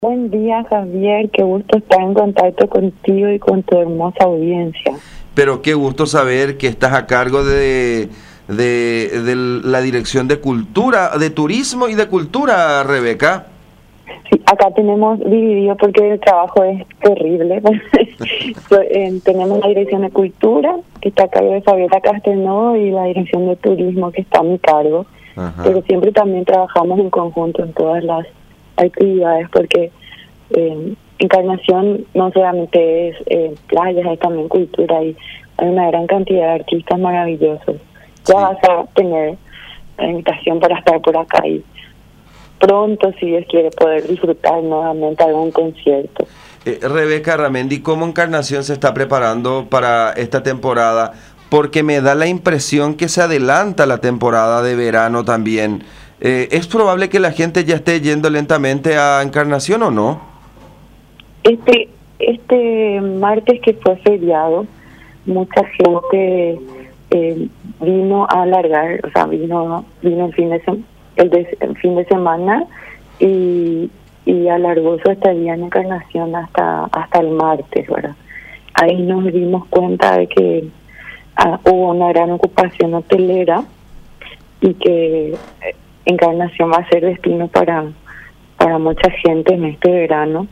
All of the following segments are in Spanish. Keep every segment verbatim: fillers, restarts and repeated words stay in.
Buen día, Javier. Qué gusto estar en contacto contigo y con tu hermosa audiencia. Pero qué gusto saber que estás a cargo de, de, de la Dirección de Cultura, de Turismo y de Cultura, Rebeca. Sí, acá tenemos dividido porque el trabajo es terrible. So, eh, tenemos la Dirección de Cultura, que está a cargo de Fabiola Castelnau, y la Dirección de Turismo, que está a mi cargo. Ajá. Pero siempre también trabajamos en conjunto en todas las actividades, porque eh, Encarnación no solamente es eh, playas, hay también cultura, y hay una gran cantidad de artistas maravillosos. Ya Sí. vas a tener la invitación para estar por acá y pronto, si Dios quiere, poder disfrutar nuevamente algún concierto. Eh, Rebeca Ramendi, ¿cómo Encarnación se está preparando para esta temporada? Porque me da la impresión que se adelanta la temporada de verano también. Eh, ¿Es probable que la gente ya esté yendo lentamente a Encarnación o no? Este este martes, que fue feriado, mucha gente eh, vino a alargar, o sea, vino vino el fin de sem- el, de- el fin de semana y y alargó su estadía en Encarnación hasta hasta el martes, ¿verdad? Ahí nos dimos cuenta de que ah, hubo una gran ocupación hotelera y que eh, Encarnación va a ser destino para para mucha gente en este verano.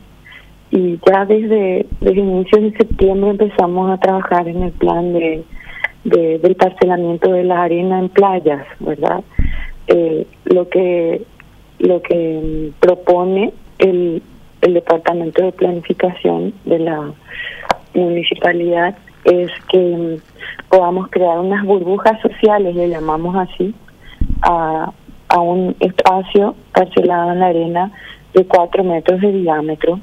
Y ya desde, desde inicios de septiembre empezamos a trabajar en el plan de, de del parcelamiento de la arena en playas, ¿verdad? Eh, lo que lo que propone el, el Departamento de Planificación de la Municipalidad es que podamos crear unas burbujas sociales, le llamamos así, a, a un espacio parcelado en la arena de cuatro metros de diámetro.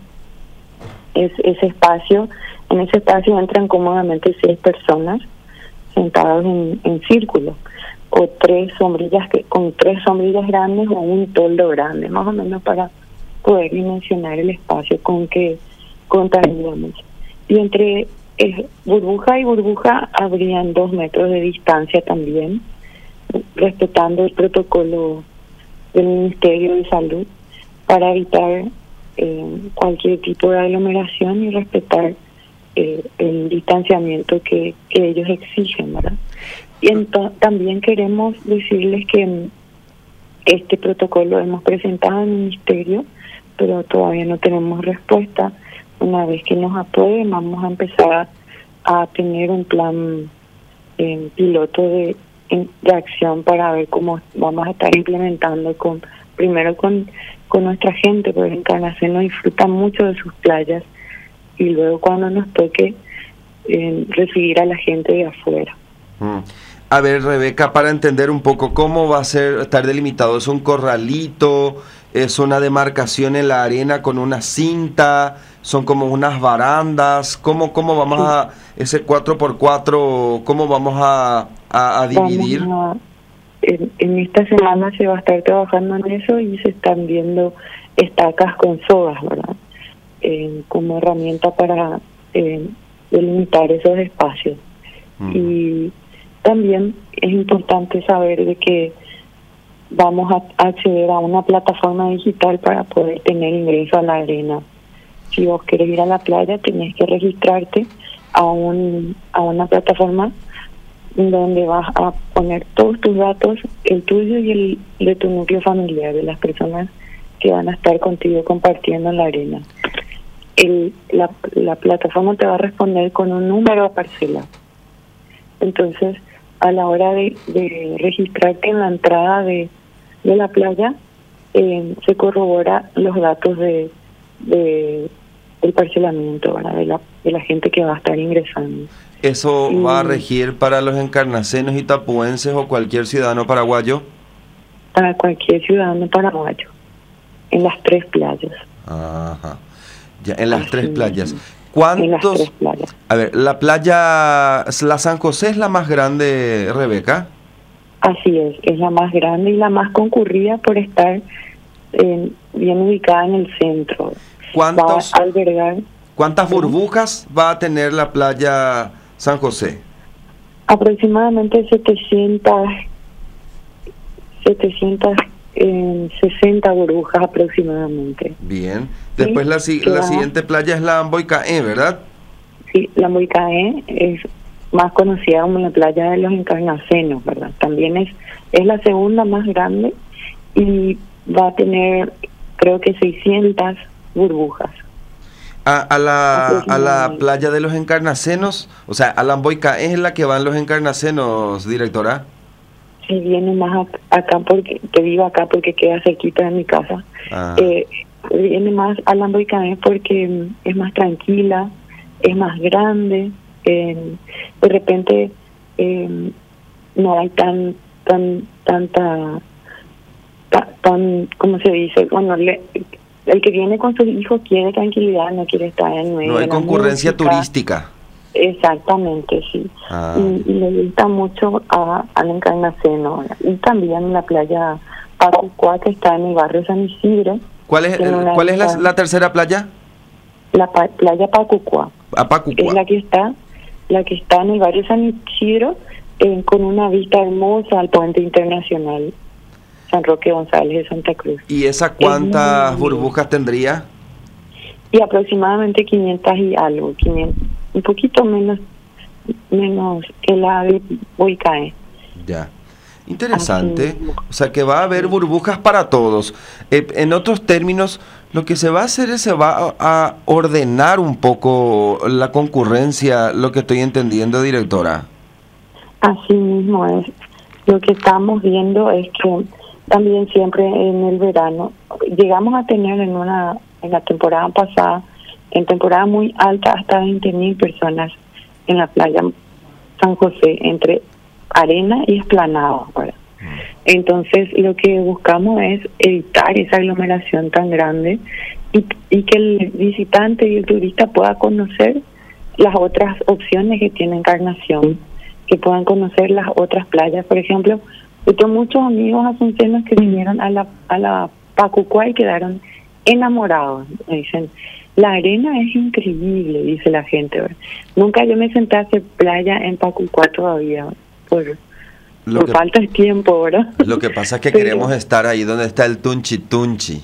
Es, ese espacio, en ese espacio entran cómodamente seis personas sentadas en, en círculo, o tres sombrillas que con tres sombrillas grandes o un toldo grande, más o menos, para poder dimensionar el espacio con que contaríamos. Y entre eh, burbuja y burbuja habrían dos metros de distancia también, respetando el protocolo del Ministerio de Salud para evitar eh, cualquier tipo de aglomeración y respetar eh, el distanciamiento que, que ellos exigen, ¿verdad? Y ento- también queremos decirles que mm, este protocolo hemos presentado al Ministerio, pero todavía no tenemos respuesta. Una vez que nos aprueben, vamos a empezar a, a tener un plan eh, piloto de, en- de acción para ver cómo vamos a estar implementando con primero con, con nuestra gente, porque Encarnación no disfruta mucho de sus playas, y luego cuando nos toque eh, recibir a la gente de afuera. Mm. A ver, Rebeca, para entender un poco cómo va a ser estar delimitado, ¿es un corralito? ¿Es una demarcación en la arena con una cinta? ¿Son como unas barandas? ¿Cómo, cómo vamos Sí. a, ese cuatro por cuatro, cómo vamos a, a, a dividir? Vamos a, en, en esta semana se va a estar trabajando en eso y se están viendo estacas con sogas, ¿verdad? Eh, como herramienta para eh, delimitar esos espacios. Mm. Y también es importante saber de que vamos a acceder a una plataforma digital para poder tener ingreso a la arena. Si vos querés ir a la playa, tenés que registrarte a un a una plataforma donde vas a poner todos tus datos, el tuyo y el de tu núcleo familiar, de las personas que van a estar contigo compartiendo en la arena. El, la, la plataforma te va a responder con un número a parcela. Entonces, a la hora de, de registrarte en la entrada de, de la playa, eh, se corrobora los datos de, de del parcelamiento, ¿verdad? De la, de la gente que va a estar ingresando. ¿Eso Y va a regir para los encarnacenos y tapuenses o cualquier ciudadano paraguayo? para cualquier ciudadano paraguayo, en las tres playas. Ajá. Ya, en las Así tres mismo. playas. En las ¿Cuántos? tres playas. A ver, la playa, la San José es la más grande, Rebeca. Así es, es la más grande y la más concurrida por estar eh, bien ubicada en el centro. ¿Cuántos, Va a albergar ¿Cuántas burbujas va a tener la playa San José? aproximadamente setecientas, setecientas eh, sesenta burbujas aproximadamente. Bien. Después la, si- la siguiente playa es la Amboycaé, ¿verdad? Sí, la Amboycaé es más conocida como la playa de los Encarnacenos, ¿verdad? También es, es la segunda más grande y va a tener, creo que seiscientas burbujas. A, a la a la playa de los Encarnacenos, o sea, a la Amboycaé es la que van los Encarnacenos, directora. Sí, viene más ac- acá porque, te digo acá porque queda cerquita de mi casa. Ah. Eh, viene más a la Amboycaé porque mm, es más tranquila, es más grande, eh, de repente eh, no hay tan, tan, tanta, ta- tan, ¿cómo se dice? Bueno, le, el que viene con sus hijos quiere tranquilidad, no quiere estar en medio No hay de la concurrencia música. turística. Exactamente, sí. Ah. Y, y le gusta mucho a, al Encarnaceno. Y también la playa Pacucua, que está en el barrio San Isidro. ¿Cuál es, tiene una ¿cuál es la, vista- la tercera playa? La pa- playa Pacucua. Es Apacucua. la que está, la que está en el barrio San Isidro, eh, con una vista hermosa al puente internacional San Roque González de Santa Cruz. ¿Y esa Es cuántas muy- burbujas tendría? Y aproximadamente quinientas y algo, quinientas, un poquito menos menos que la de Boicae. Ya. Interesante. Así mismo. O sea que va a haber burbujas para todos. Eh, en otros términos, lo que se va a hacer es se va a, a ordenar un poco la concurrencia, lo que estoy entendiendo, directora. Así mismo es. Lo que estamos viendo es que también siempre en el verano llegamos a tener en una en la temporada pasada, en temporada muy alta, hasta veinte mil personas en la playa San José, entre arena y esplanado, ¿verdad? Entonces lo que buscamos es evitar esa aglomeración tan grande y, y que el visitante y el turista pueda conocer las otras opciones que tiene Encarnación, que puedan conocer las otras playas. Por ejemplo, yo tengo muchos amigos asuncenos que vinieron a la a la Pacucua y quedaron enamorados. Me dicen, la arena es increíble, dice la gente, ¿verdad? Nunca yo me senté a hacer playa en Pacucua todavía, por, Lo por que, falta de tiempo, ¿verdad? lo que pasa es que Pero- queremos estar ahí donde está el Tunchi Tunchi.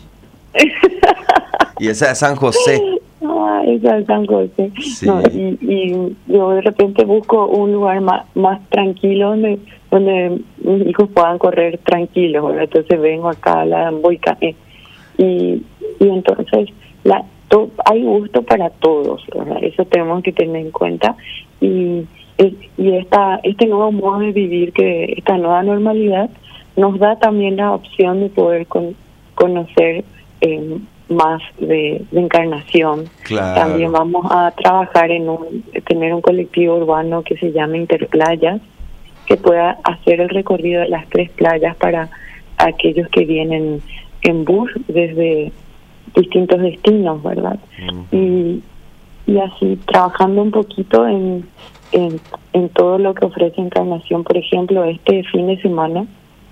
Y esa es San José. Ah, esa es San José. Sí. No, y, y yo de repente busco un lugar más, más tranquilo donde donde mis hijos puedan correr tranquilos, ¿verdad? Entonces vengo acá a la Amboycaé. Y, y entonces la, to, hay gusto para todos, ¿verdad? Eso tenemos que tener en cuenta. Y, y esta este nuevo modo de vivir, que esta nueva normalidad, nos da también la opción de poder con, conocer eh, más de, de Encarnación. Claro. También vamos a trabajar en un tener un colectivo urbano que se llama Interplayas, que pueda hacer el recorrido de las tres playas para aquellos que vienen en bus desde distintos destinos, ¿verdad? Uh-huh. Y, y así trabajando un poquito en, en, en todo lo que ofrece Encarnación. Por ejemplo, este fin de semana,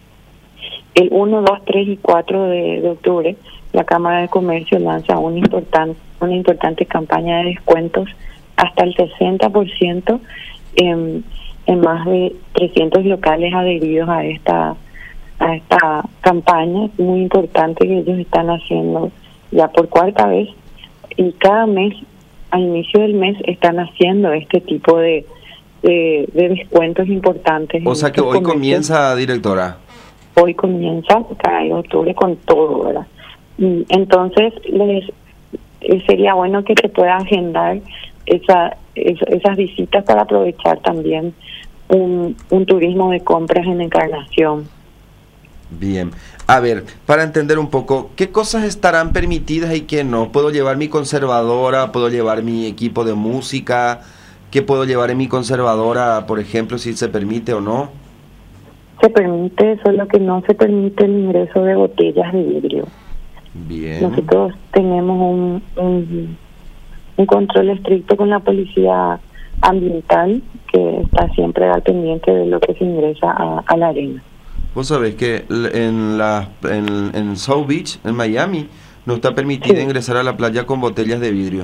el uno, dos, tres y cuatro de, de octubre, la Cámara de Comercio lanza una importante, una importante campaña de descuentos hasta el sesenta por ciento en, en más de trescientos locales adheridos a esta a esta campaña muy importante que ellos están haciendo ya por cuarta vez, y cada mes, al inicio del mes, están haciendo este tipo de, de, de descuentos importantes. O sea que hoy comienza, directora. Hoy comienza, cada octubre, con todo, ¿verdad? Y entonces les eh, sería bueno que se pueda agendar esa, esa esas visitas para aprovechar también un, un turismo de compras en Encarnación. Bien, a ver, para entender un poco, ¿qué cosas estarán permitidas y qué no? ¿Puedo llevar mi conservadora? ¿Puedo llevar mi equipo de música? ¿Qué puedo llevar en mi conservadora, por ejemplo, si se permite o no? Se permite, solo que no se permite el ingreso de botellas de vidrio. Bien. Nosotros tenemos un, un, un control estricto con la policía ambiental, que está siempre al pendiente de lo que se ingresa a, a la arena. Vos sabés que en la en, en South Beach, en Miami, no está permitido Sí. ingresar a la playa con botellas de vidrio.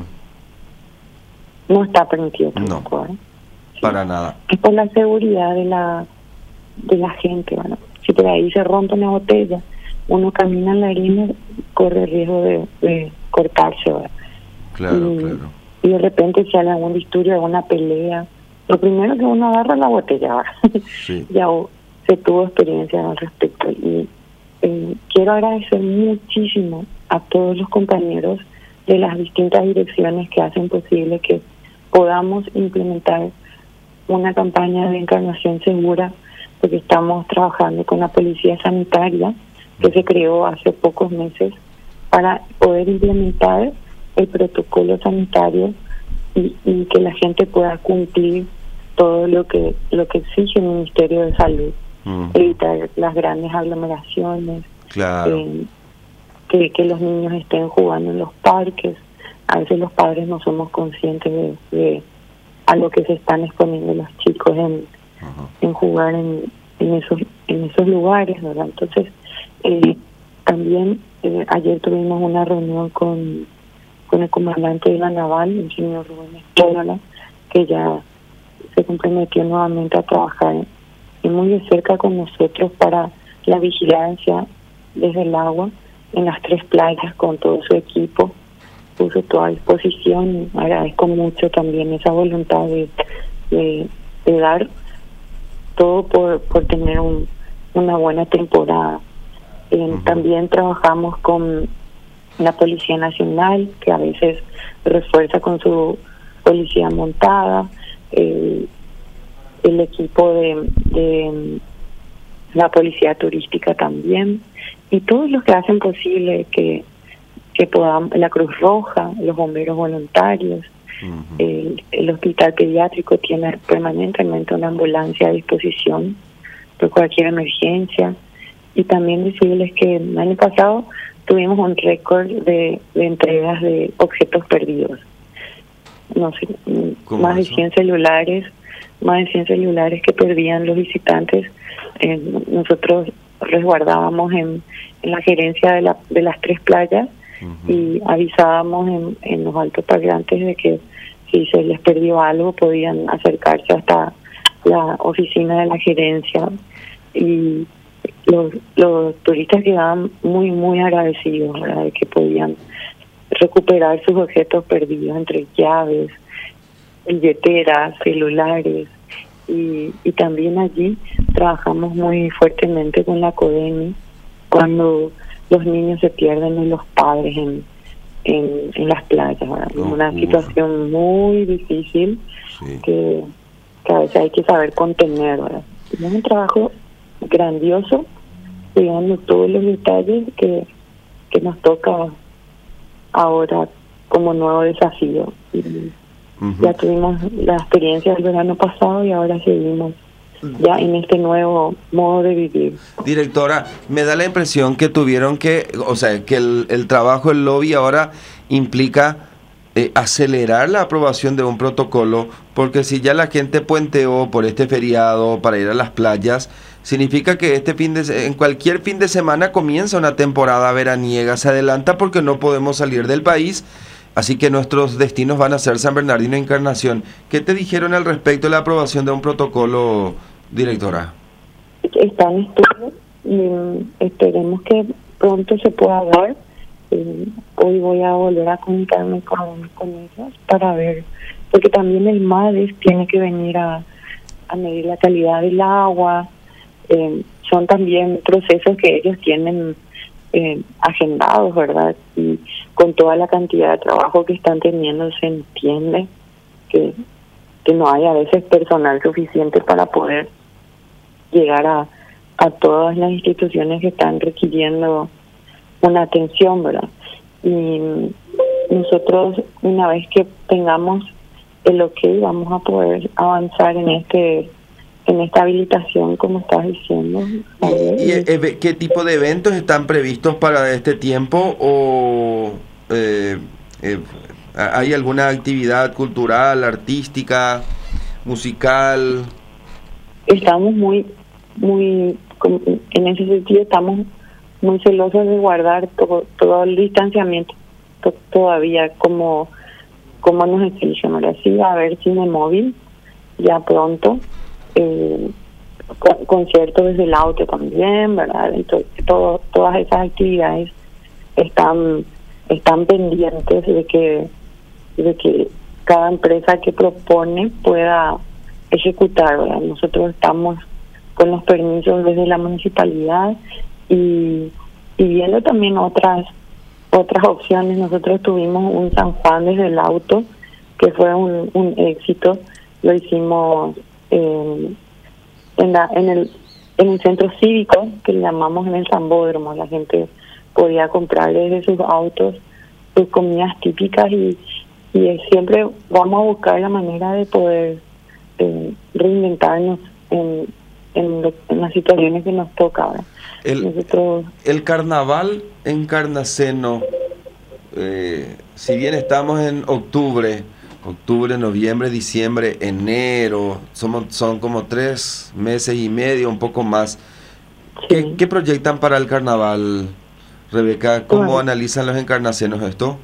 No está permitido No. tampoco, ¿eh? Sí. Para nada. Es por la seguridad de la de la gente, bueno. Si por ahí se rompe una botella, uno camina en la arena, corre el riesgo de, de cortarse, ¿verdad? Claro, y, claro. Y de repente sale algún disturbio, alguna pelea. Lo primero que uno agarra es la botella, ¿verdad? Sí. Ya se tuvo experiencia al respecto. Y eh, quiero agradecer muchísimo a todos los compañeros de las distintas direcciones que hacen posible que podamos implementar una campaña de encarnación segura, porque estamos trabajando con la Policía Sanitaria, que se creó hace pocos meses, para poder implementar el protocolo sanitario y, y que la gente pueda cumplir todo lo que lo que exige el Ministerio de Salud. Uh-huh. Evitar las grandes aglomeraciones, claro. eh, que, que los niños estén jugando en los parques. A veces los padres no somos conscientes de, de a lo que se están exponiendo los chicos en, uh-huh. en jugar en, en esos en esos lugares, ¿verdad? Entonces, eh, también eh, ayer tuvimos una reunión con, con el comandante de la Naval, el señor Rubén Espínola, que ya se comprometió nuevamente a trabajar y muy de cerca con nosotros para la vigilancia desde el agua en las tres playas con todo su equipo. Puso toda disposición. Agradezco mucho también esa voluntad de, de, de dar todo por, por tener un, una buena temporada. Eh, uh-huh. También trabajamos con la Policía Nacional, que a veces refuerza con su policía montada, eh, el equipo de, de la Policía Turística también, y todos los que hacen posible que que podamos, la Cruz Roja, los bomberos voluntarios, uh-huh. el, el hospital pediátrico tiene permanentemente una ambulancia a disposición por cualquier emergencia. Y también decirles que el año pasado tuvimos un récord de, de entregas de objetos perdidos. No sé, más eso? de cien celulares, más de cien celulares que perdían los visitantes. Eh, nosotros resguardábamos en, en la gerencia de, la, de las tres playas. Uh-huh. Y avisábamos en, en los altos parlantes de que si se les perdió algo podían acercarse hasta la oficina de la gerencia, y los, los turistas quedaban muy muy agradecidos, ¿verdad?, de que podían recuperar sus objetos perdidos, entre llaves, billeteras, celulares, y, y también allí trabajamos muy fuertemente con la CODEMI cuando los niños se pierden en los padres en en, en las playas, ¿verdad? Oh, una uf. situación muy difícil, sí. que, que a veces hay que saber contener, ¿verdad? Es un trabajo grandioso, cuidando todos los detalles que, que nos toca ahora como nuevo desafío. Y uh-huh. ya tuvimos la experiencia del verano pasado y ahora seguimos ya en este nuevo modo de vivir. Directora, me da la impresión que tuvieron que, o sea, que el, el trabajo del lobby ahora implica eh, acelerar la aprobación de un protocolo, porque si ya la gente puenteó por este feriado para ir a las playas, significa que este fin de en cualquier fin de semana comienza una temporada veraniega, se adelanta porque no podemos salir del país. Así que nuestros destinos van a ser San Bernardino e Encarnación. ¿Qué te dijeron al respecto de la aprobación de un protocolo, directora? Está en estudio y esperemos que pronto se pueda dar. Eh, hoy voy a volver a comunicarme con, con ellos para ver, porque también el MADES tiene que venir a, a medir la calidad del agua. Eh, son también procesos que ellos tienen Eh, agendados, ¿verdad? Y con toda la cantidad de trabajo que están teniendo se entiende que, que no hay a veces personal suficiente para poder llegar a, a todas las instituciones que están requiriendo una atención, ¿verdad? Y nosotros, una vez que tengamos el ok, vamos a poder avanzar en este en esta habilitación, como estás diciendo. ¿Y, y qué tipo de eventos están previstos para este tiempo? ¿O eh, eh, hay alguna actividad cultural, artística, musical? Estamos muy, muy, en ese sentido estamos muy celosos de guardar todo, todo el distanciamiento to, todavía como, como nos exigen. Ahora sí va a haber cine móvil ya pronto. Eh, con, conciertos desde el auto también, ¿verdad? Entonces, todo, todas esas actividades están están pendientes de que de que cada empresa que propone pueda ejecutar, ¿verdad? Nosotros estamos con los permisos desde la municipalidad y, y viendo también otras otras opciones. Nosotros tuvimos un San Juan desde el auto que fue un, un éxito. Lo hicimos eh, en la en el en el centro cívico, que le llamamos en el Sambódromo. La gente podía comprar desde sus autos sus comidas típicas y, y siempre vamos a buscar la manera de poder eh, reinventarnos en, en, lo, en las situaciones que nos toca. El, Nosotros, el carnaval en Carnaceno, eh, si bien estamos en octubre, octubre, noviembre, diciembre, enero, somos, son como tres meses y medio, un poco más. sí. ¿Qué, ¿Qué proyectan para el carnaval, Rebeca? ¿Cómo Bueno, analizan los encarnacenos esto?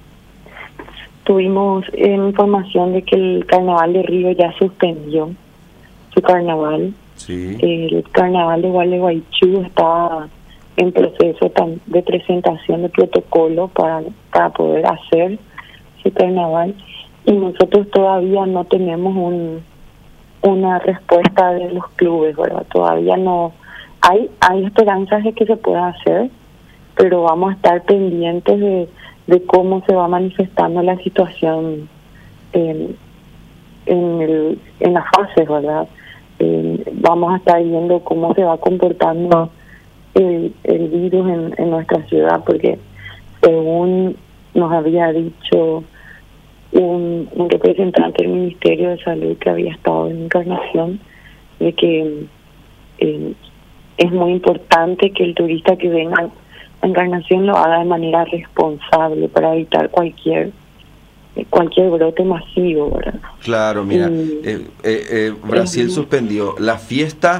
tuvimos eh, información de que el carnaval de Río ya suspendió su carnaval. Sí. El carnaval de Gualeguaychú está en proceso de presentación de protocolo para, para poder hacer su carnaval, y nosotros todavía no tenemos un una respuesta de los clubes, ¿verdad? Todavía no hay hay esperanzas de que se pueda hacer, pero vamos a estar pendientes de, de cómo se va manifestando la situación en, en, el, en las fases, ¿verdad? Eh, vamos a estar viendo cómo se va comportando el, el virus en, en nuestra ciudad, porque según nos había dicho un, un representante del Ministerio de Salud que había estado en Encarnación, de que eh, es muy importante que el turista que venga a Encarnación lo haga de manera responsable para evitar cualquier cualquier brote masivo, ¿verdad? Claro, mira, Y, eh, eh, eh, Brasil eh, suspendió la fiesta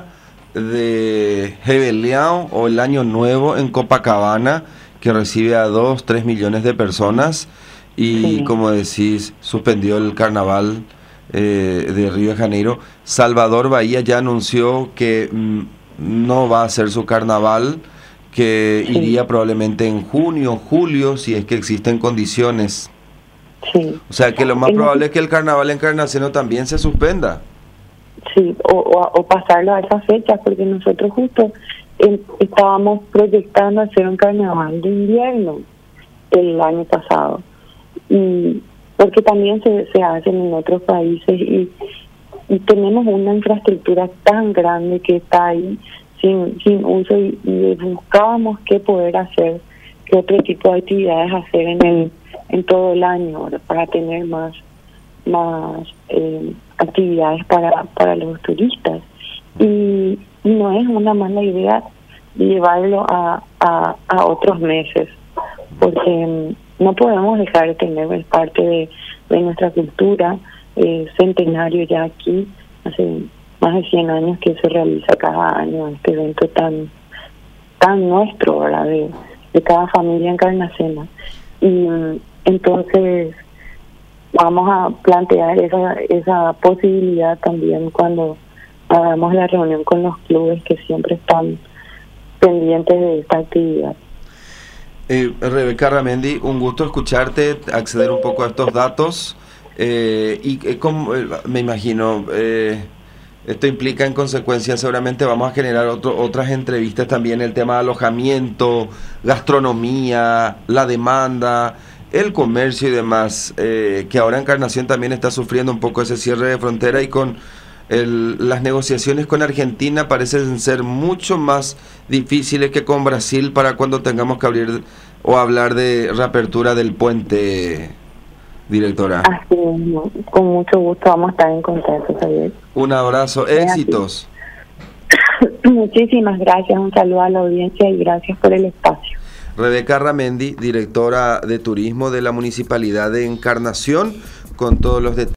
de Rebelião o el Año Nuevo en Copacabana, que recibe a dos, tres millones de personas, y sí, como decís, suspendió el carnaval eh, de Río de Janeiro. Salvador Bahía ya anunció que mm, no va a hacer su carnaval, que sí, iría probablemente en junio, julio, si es que existen condiciones. sí. O sea que lo más En- probable es que el carnaval encarnaciano también se suspenda. Sí, o, o, o pasarlo a esa fecha, porque nosotros justo eh, estábamos proyectando hacer un carnaval de invierno el año pasado, y porque también se, se hacen en otros países, y, y tenemos una infraestructura tan grande que está ahí sin, sin uso, y, y buscábamos qué poder hacer, qué otro tipo de actividades hacer en el en todo el año, ¿verdad? Para tener más más eh, actividades para para los turistas, y, y no es una mala idea llevarlo a, a, a otros meses, porque mm, no podemos dejar de tener, es parte de, de nuestra cultura, eh, centenario ya aquí, hace más de cien años que se realiza cada año este evento tan tan nuestro, ¿verdad? De, de cada familia encarnacena. Y mm, entonces vamos a plantear esa esa posibilidad también cuando hagamos la reunión con los clubes que siempre están pendientes de esta actividad. Eh, Rebeca Ramendi, un gusto escucharte, acceder un poco a estos datos. Eh, y eh, como, eh, me imagino, eh, esto implica en consecuencia, seguramente vamos a generar otro, otras entrevistas también, el tema de alojamiento, gastronomía, la demanda, el comercio y demás, eh, que ahora Encarnación también está sufriendo un poco ese cierre de frontera, y con el, las negociaciones con Argentina parecen ser mucho más difíciles que con Brasil para cuando tengamos que abrir o hablar de reapertura del puente, directora. Así es, con mucho gusto vamos a estar en contacto, Javier. Un abrazo, éxitos. Muchísimas gracias, un saludo a la audiencia y gracias por el espacio. Rebeca Ramendi, directora de turismo de la Municipalidad de Encarnación, con todos los detalles.